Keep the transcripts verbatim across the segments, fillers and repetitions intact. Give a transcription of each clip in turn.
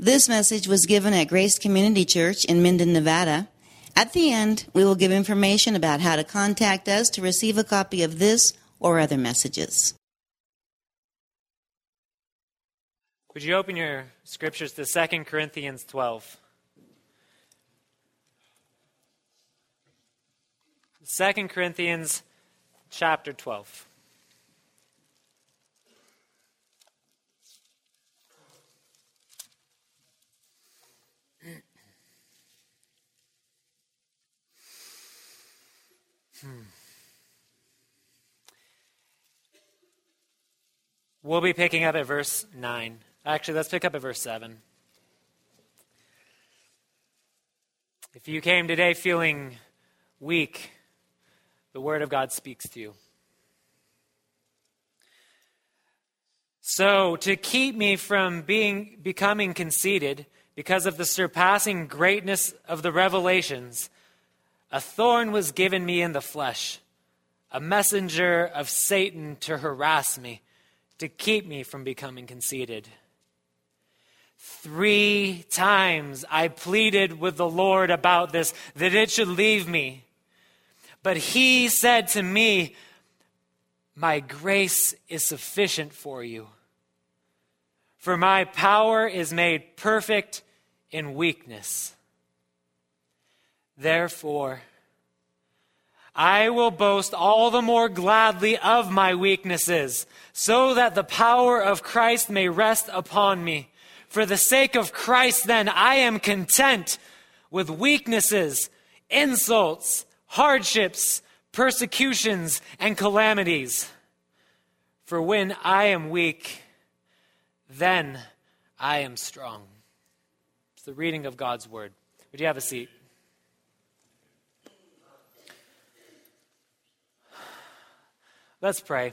This message was given at Grace Community Church in Minden, Nevada. At the end, we will give information about how to contact us to receive a copy of this or other messages. Would you open your scriptures to Second Corinthians twelve? Second Corinthians chapter twelve. Hmm. We'll be picking up at verse nine. Actually, let's pick up at verse seven. If you came today feeling weak, the Word of God speaks to you. So, to keep me from being becoming conceited because of the surpassing greatness of the revelations, a thorn was given me in the flesh, a messenger of Satan to harass me, to keep me from becoming conceited. Three times I pleaded with the Lord about this, that it should leave me. But he said to me, my grace is sufficient for you, for my power is made perfect in weakness. Therefore, I will boast all the more gladly of my weaknesses, so that the power of Christ may rest upon me. For the sake of Christ, then, I am content with weaknesses, insults, hardships, persecutions, and calamities. For when I am weak, then I am strong. It's the reading of God's word. Would you have a seat? Let's pray.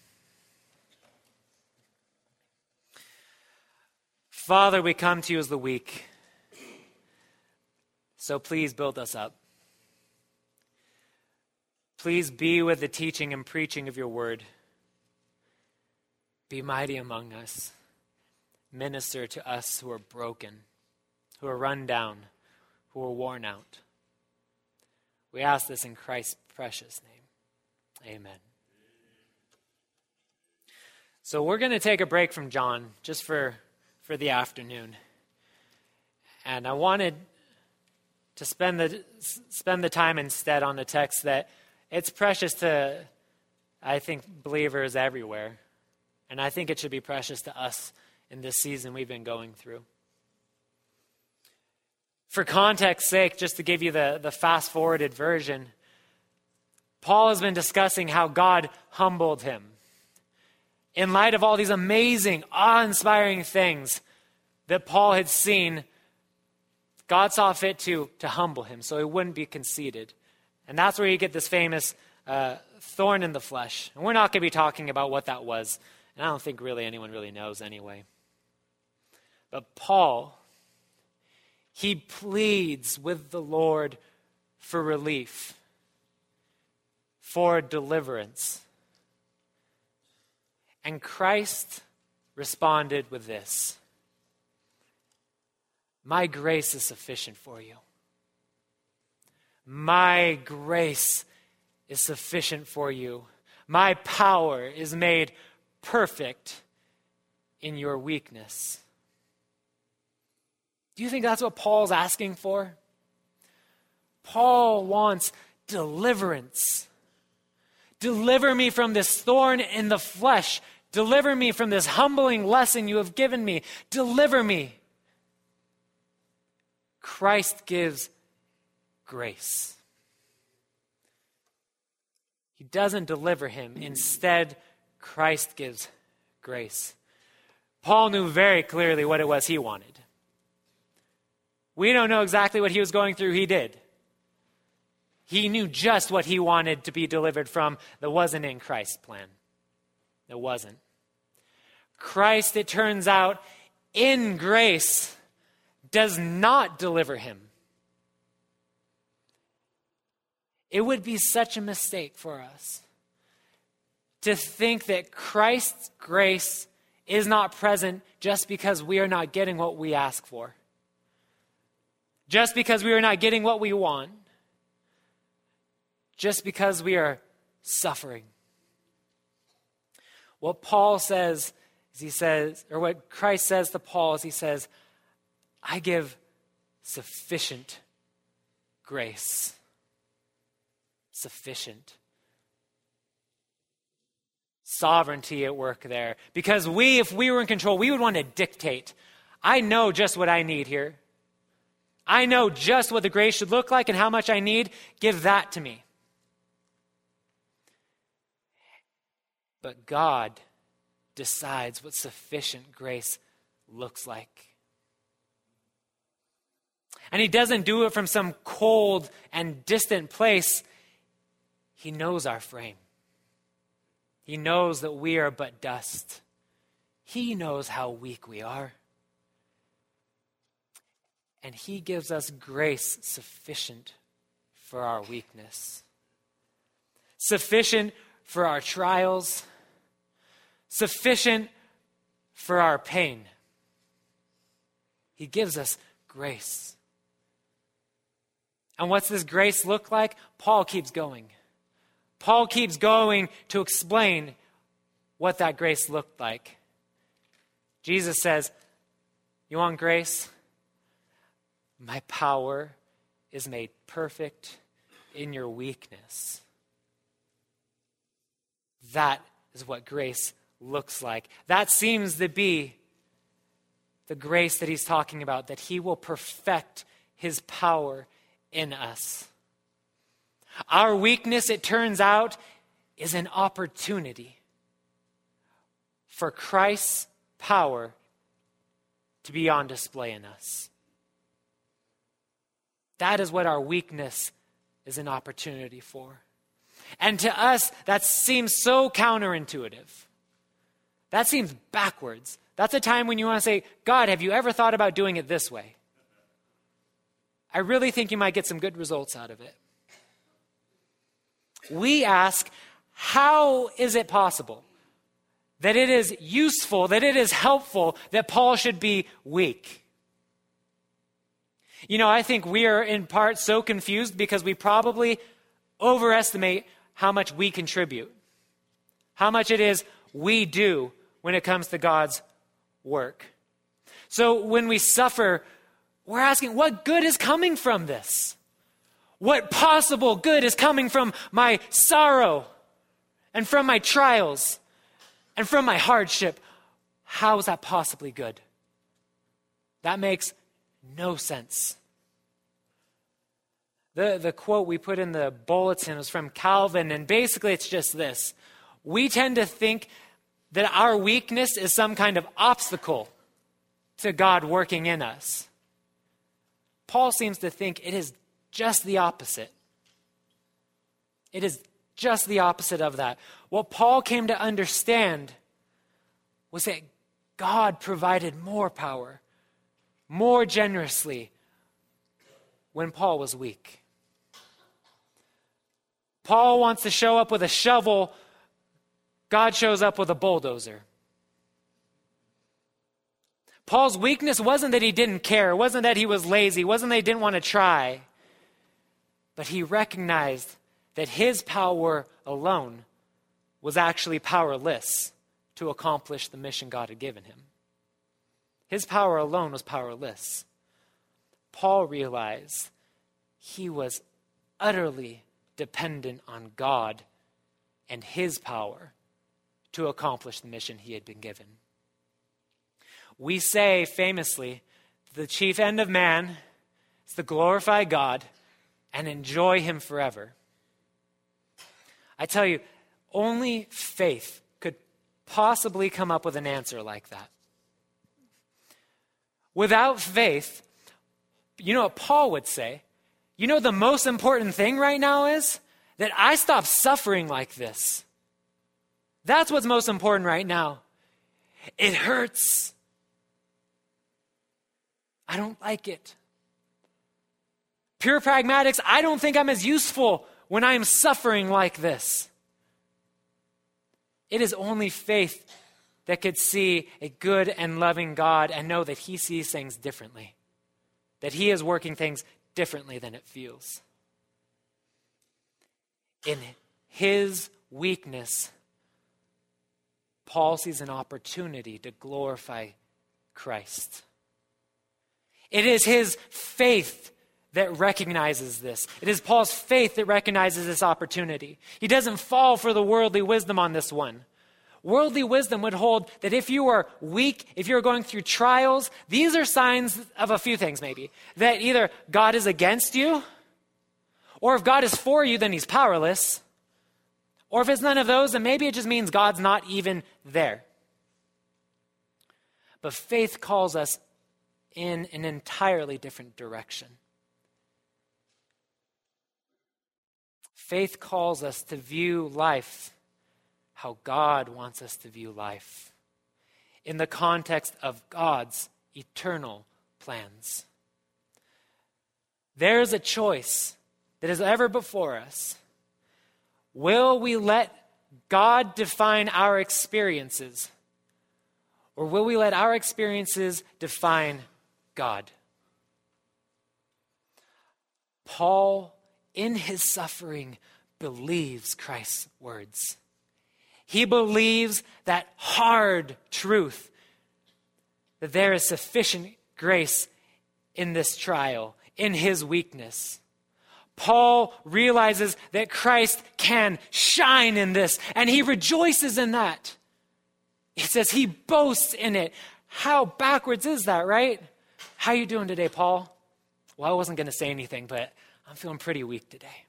Father, we come to you as the weak, so please build us up. Please be with the teaching and preaching of your word. Be mighty among us. Minister to us who are broken, who are run down, who are worn out. We ask this in Christ's precious name. Amen. So we're going to take a break from John just for, for the afternoon. And I wanted to spend the spend the time instead on the text that it's precious to, I think, believers everywhere. And I think it should be precious to us in this season we've been going through. For context's sake, just to give you the, the fast-forwarded version, Paul has been discussing how God humbled him. In light of all these amazing, awe-inspiring things that Paul had seen, God saw fit to, to humble him so he wouldn't be conceited. And that's where you get this famous uh, thorn in the flesh. And we're not going to be talking about what that was. And I don't think really anyone really knows anyway. But Paul, he pleads with the Lord for relief, for deliverance. And Christ responded with this: my grace is sufficient for you. My grace is sufficient for you. My power is made perfect in your weakness. Do you think that's what Paul's asking for? Paul wants deliverance. Deliver me from this thorn in the flesh. Deliver me from this humbling lesson you have given me. Deliver me. Christ gives grace. He doesn't deliver him. Instead, Christ gives grace. Paul knew very clearly what it was he wanted. We don't know exactly what he was going through. He did. He knew just what he wanted to be delivered from that wasn't in Christ's plan. It wasn't. Christ, it turns out, in grace, does not deliver him. It would be such a mistake for us to think that Christ's grace is not present just because we are not getting what we ask for. Just because we are not getting what we want. Just because we are suffering. What Paul says is he says, or what Christ says to Paul is he says, I give sufficient grace. Sufficient. Sovereignty at work there. Because we, if we were in control, we would want to dictate. I know just what I need here. I know just what the grace should look like and how much I need. Give that to me. But God decides what sufficient grace looks like. And he doesn't do it from some cold and distant place. He knows our frame. He knows that we are but dust. He knows how weak we are. And he gives us grace sufficient for our weakness. Sufficient for our trials. Sufficient for our pain. He gives us grace. And what's this grace look like? Paul keeps going. Paul keeps going to explain what that grace looked like. Jesus says, you want grace? My power is made perfect in your weakness. That is what grace looks like. That seems to be the grace that he's talking about, that he will perfect his power in us. Our weakness, it turns out, is an opportunity for Christ's power to be on display in us. That is what our weakness is an opportunity for. And to us, that seems so counterintuitive. That seems backwards. That's a time when you want to say, God, have you ever thought about doing it this way? I really think you might get some good results out of it. We ask, how is it possible that it is useful, that it is helpful, that Paul should be weak? You know, I think we are in part so confused because we probably overestimate how much we contribute, how much it is we do when it comes to God's work. So when we suffer, we're asking, what good is coming from this? What possible good is coming from my sorrow and from my trials and from my hardship? How is that possibly good? That makes no sense. The, the quote we put in the bulletin was from Calvin, and basically it's just this. We tend to think that our weakness is some kind of obstacle to God working in us. Paul seems to think it is just the opposite. It is just the opposite of that. What Paul came to understand was that God provided more power, more generously, when Paul was weak. Paul wants to show up with a shovel. God shows up with a bulldozer. Paul's weakness wasn't that he didn't care. It wasn't that he was lazy. It wasn't that he didn't want to try. But he recognized that his power alone was actually powerless to accomplish the mission God had given him. His power alone was powerless. Paul realized he was utterly dependent on God and his power to accomplish the mission he had been given. We say famously, the chief end of man is to glorify God and enjoy him forever. I tell you, only faith could possibly come up with an answer like that. Without faith, you know what Paul would say? You know the most important thing right now is that I stop suffering like this. That's what's most important right now. It hurts. I don't like it. Pure pragmatics, I don't think I'm as useful when I am suffering like this. It is only faith that could see a good and loving God and know that he sees things differently, that he is working things differently than it feels. In his weakness, Paul sees an opportunity to glorify Christ. It is his faith that recognizes this. It is Paul's faith that recognizes this opportunity. He doesn't fall for the worldly wisdom on this one. Worldly wisdom would hold that if you are weak, if you're going through trials, these are signs of a few things maybe. That either God is against you, or if God is for you, then he's powerless. Or if it's none of those, then maybe it just means God's not even there. But faith calls us in an entirely different direction. Faith calls us to view life how God wants us to view life, in the context of God's eternal plans. There's a choice that is ever before us. Will we let God define our experiences, or will we let our experiences define God? Paul, in his suffering, believes Christ's words. He believes that hard truth, that there is sufficient grace in this trial, in his weakness. Paul realizes that Christ can shine in this, and he rejoices in that. He says he boasts in it. How backwards is that, right? How you doing today, Paul? Well, I wasn't going to say anything, but I'm feeling pretty weak today.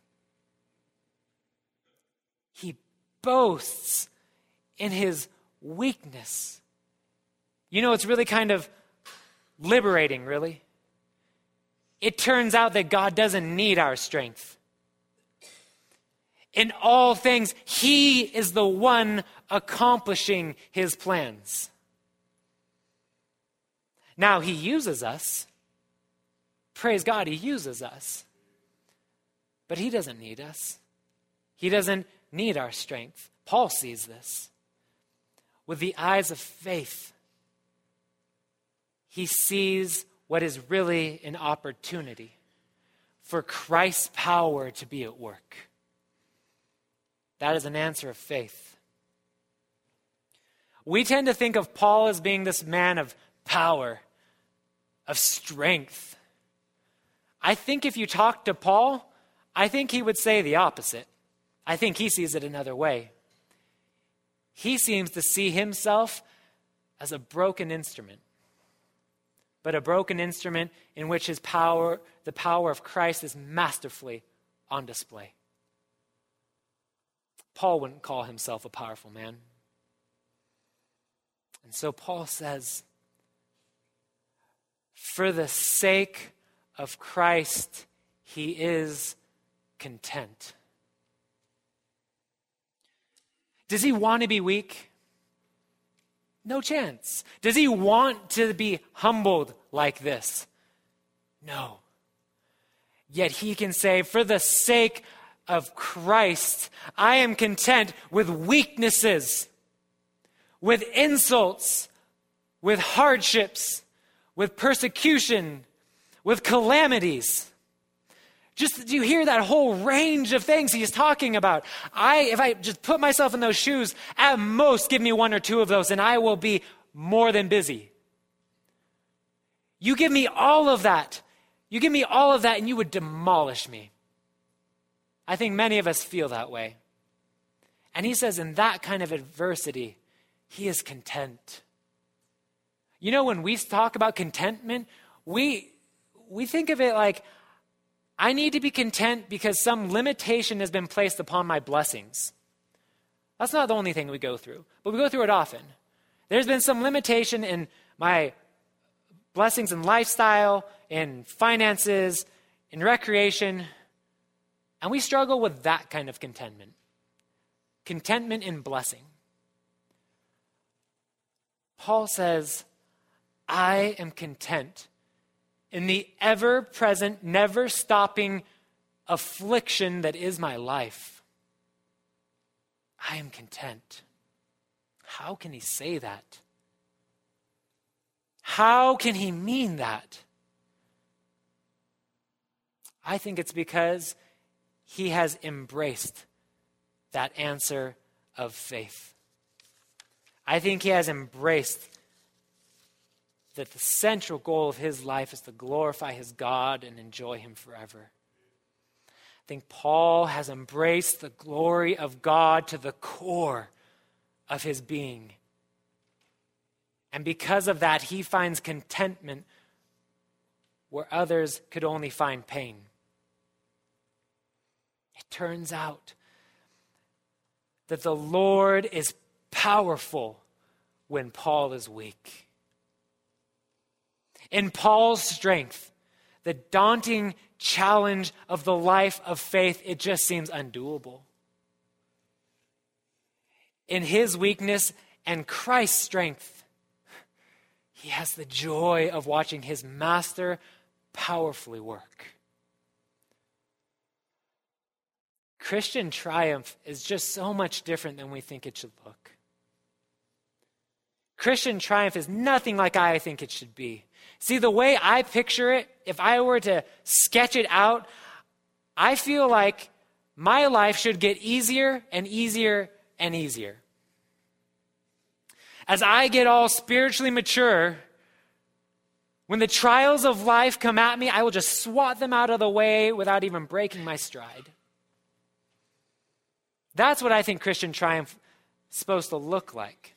He boasts in his weakness. You know, it's really kind of liberating, really. It turns out that God doesn't need our strength. In all things, he is the one accomplishing his plans. Now, he uses us. Praise God, he uses us. But he doesn't need us. He doesn't need our strength. Paul sees this. With the eyes of faith, he sees what is really an opportunity for Christ's power to be at work. That is an answer of faith. We tend to think of Paul as being this man of power, of strength. I think if you talk to Paul, I think he would say the opposite. I think he sees it another way. He seems to see himself as a broken instrument, but a broken instrument in which his power, the power of Christ, is masterfully on display. Paul wouldn't call himself a powerful man. And so Paul says, for the sake of Christ, he is content. Does he want to be weak? No chance. Does he want to be humbled like this? No. Yet he can say, for the sake of Christ, I am content with weaknesses, with insults, with hardships, with persecution, with calamities. Just, do you hear that whole range of things he's talking about? I, if I just put myself in those shoes, at most give me one or two of those and I will be more than busy. You give me all of that. You give me all of that and you would demolish me. I think many of us feel that way. And he says in that kind of adversity, he is content. You know, when we talk about contentment, we we think of it like, I need to be content because some limitation has been placed upon my blessings. That's not the only thing we go through, but we go through it often. There's been some limitation in my blessings in lifestyle, in finances, in recreation, and we struggle with that kind of contentment. Contentment in blessing. Paul says, I am content in the ever-present, never-stopping affliction that is my life. I am content. How can he say that? How can he mean that? I think it's because he has embraced that answer of faith. I think he has embraced that the central goal of his life is to glorify his God and enjoy him forever. I think Paul has embraced the glory of God to the core of his being. And because of that, he finds contentment where others could only find pain. It turns out that the Lord is powerful when Paul is weak. In Paul's strength, the daunting challenge of the life of faith, it just seems undoable. In his weakness and Christ's strength, he has the joy of watching his master powerfully work. Christian triumph is just so much different than we think it should look. Christian triumph is nothing like I think it should be. See, the way I picture it, if I were to sketch it out, I feel like my life should get easier and easier and easier. As I get all spiritually mature, when the trials of life come at me, I will just swat them out of the way without even breaking my stride. That's what I think Christian triumph is supposed to look like.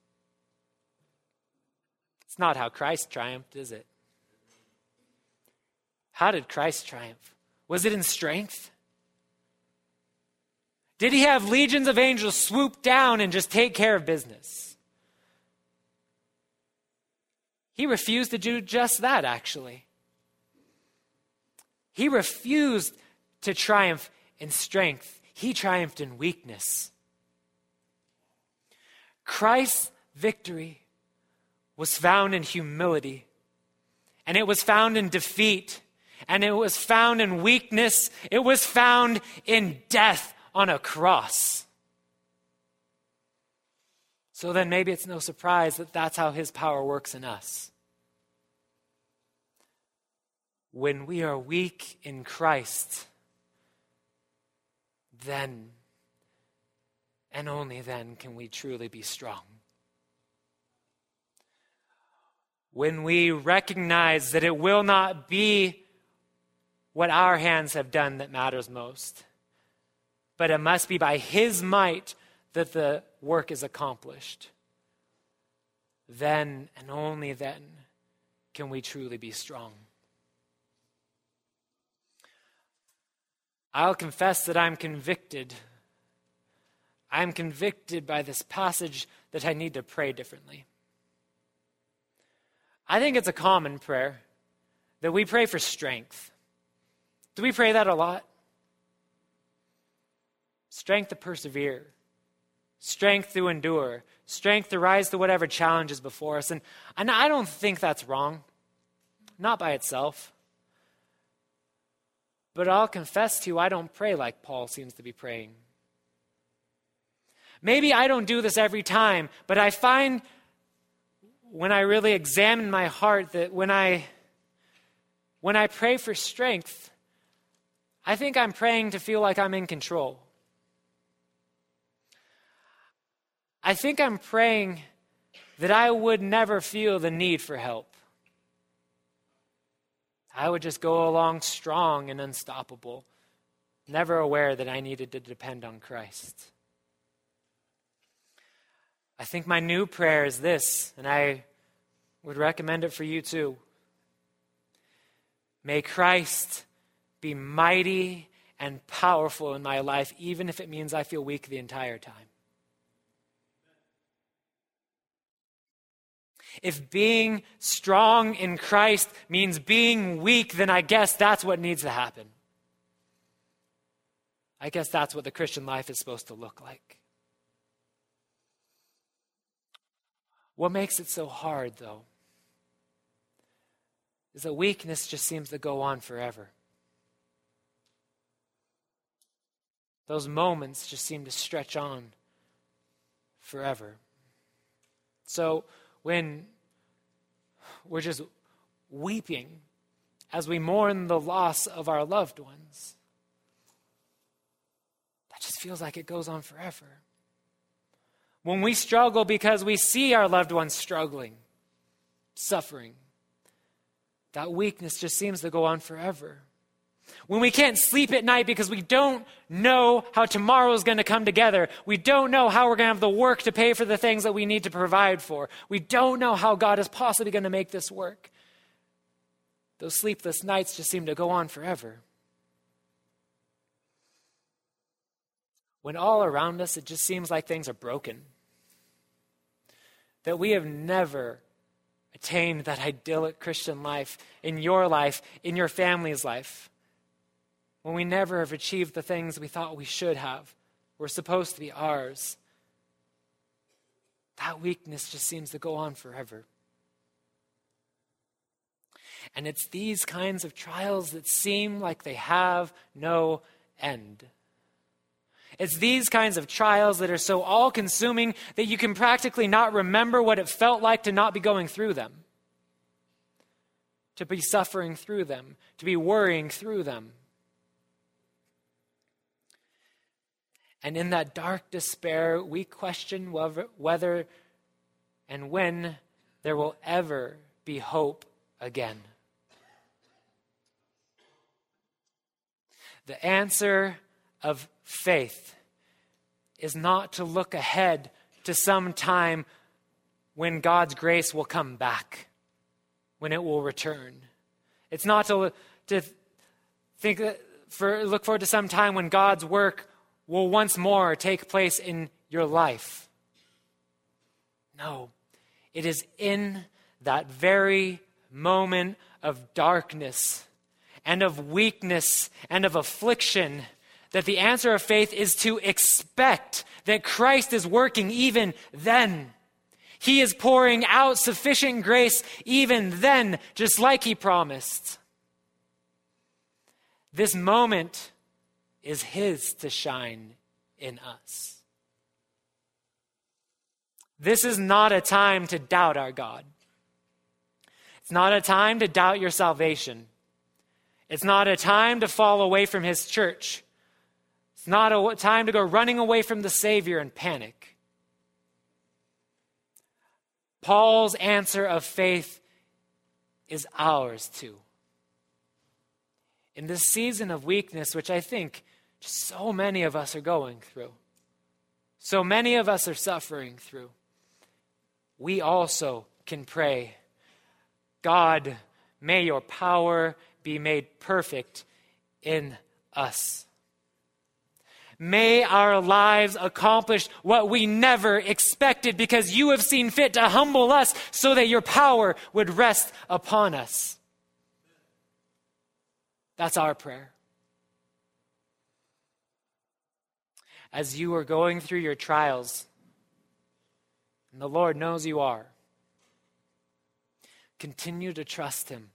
It's not how Christ triumphed, is it? How did Christ triumph? Was it in strength? Did he have legions of angels swoop down and just take care of business? He refused to do just that, actually. He refused to triumph in strength. He triumphed in weakness. Christ's victory was found in humility, and it was found in defeat, and it was found in weakness. It was found in death on a cross. So then maybe it's no surprise that that's how his power works in us. When we are weak in Christ, then and only then can we truly be strong. When we recognize that it will not be what our hands have done that matters most, but it must be by his might that the work is accomplished, then and only then can we truly be strong. I'll confess that I'm convicted. I'm convicted by this passage that I need to pray differently. I think it's a common prayer that we pray for strength. Do we pray that a lot? Strength to persevere. Strength to endure. Strength to rise to whatever challenge is before us. And, and I don't think that's wrong. Not by itself. But I'll confess to you, I don't pray like Paul seems to be praying. Maybe I don't do this every time, but I find when I really examine my heart that when I when I pray for strength, I think I'm praying to feel like I'm in control. I think I'm praying that I would never feel the need for help. I would just go along strong and unstoppable, never aware that I needed to depend on Christ. I think my new prayer is this, and I would recommend it for you too. May Christ be mighty and powerful in my life, even if it means I feel weak the entire time. If being strong in Christ means being weak, then I guess that's what needs to happen. I guess that's what the Christian life is supposed to look like. What makes it so hard, though, is that weakness just seems to go on forever. Those moments just seem to stretch on forever. So when we're just weeping as we mourn the loss of our loved ones, that just feels like it goes on forever. When we struggle because we see our loved ones struggling, suffering, that weakness just seems to go on forever. When we can't sleep at night because we don't know how tomorrow is going to come together. We don't know how we're going to have the work to pay for the things that we need to provide for. We don't know how God is possibly going to make this work. Those sleepless nights just seem to go on forever. When all around us, it just seems like things are broken. That we have never attained that idyllic Christian life in your life, in your family's life. When we never have achieved the things we thought we should have, were supposed to be ours. That weakness just seems to go on forever. And it's these kinds of trials that seem like they have no end. It's these kinds of trials that are so all-consuming that you can practically not remember what it felt like to not be going through them, to be suffering through them, to be worrying through them. And in that dark despair, we question whether and when there will ever be hope again. The answer of faith is not to look ahead to some time when God's grace will come back, when it will return. It's not to, to think that for look forward to some time when God's work will once more take place in your life. No, it is in that very moment of darkness and of weakness and of affliction that the answer of faith is to expect that Christ is working even then. He is pouring out sufficient grace even then, just like he promised. This moment is his to shine in us. This is not a time to doubt our God. It's not a time to doubt your salvation. It's not a time to fall away from his church. It's not a time to go running away from the Savior and panic. Paul's answer of faith is ours too. In this season of weakness, which I think so many of us are going through, so many of us are suffering through, we also can pray, God, may your power be made perfect in us. May our lives accomplish what we never expected because you have seen fit to humble us so that your power would rest upon us. That's our prayer. As you are going through your trials, and the Lord knows you are, continue to trust him.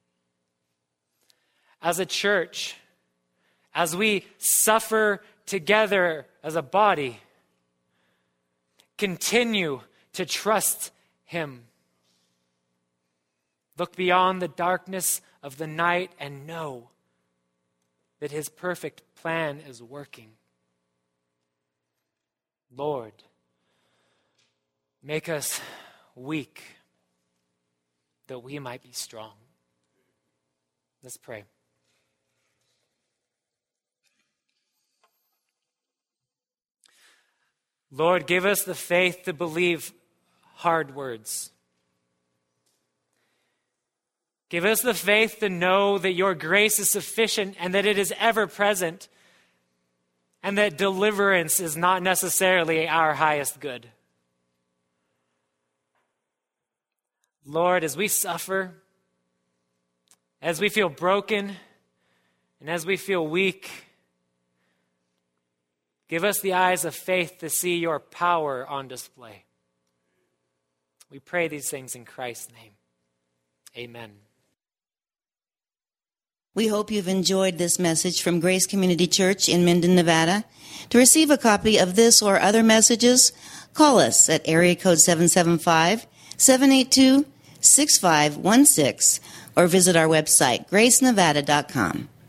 As a church, as we suffer together as a body, continue to trust him. Look beyond the darkness of the night and know that his perfect plan is working. Lord, make us weak that we might be strong. Let's pray. Lord, give us the faith to believe hard words. Give us the faith to know that your grace is sufficient and that it is ever present, and that deliverance is not necessarily our highest good. Lord, as we suffer, as we feel broken, and as we feel weak, give us the eyes of faith to see your power on display. We pray these things in Christ's name. Amen. We hope you've enjoyed this message from Grace Community Church in Minden, Nevada. To receive a copy of this or other messages, call us at area code seven seven five, seven eight two, six five one six or visit our website, grace nevada dot com.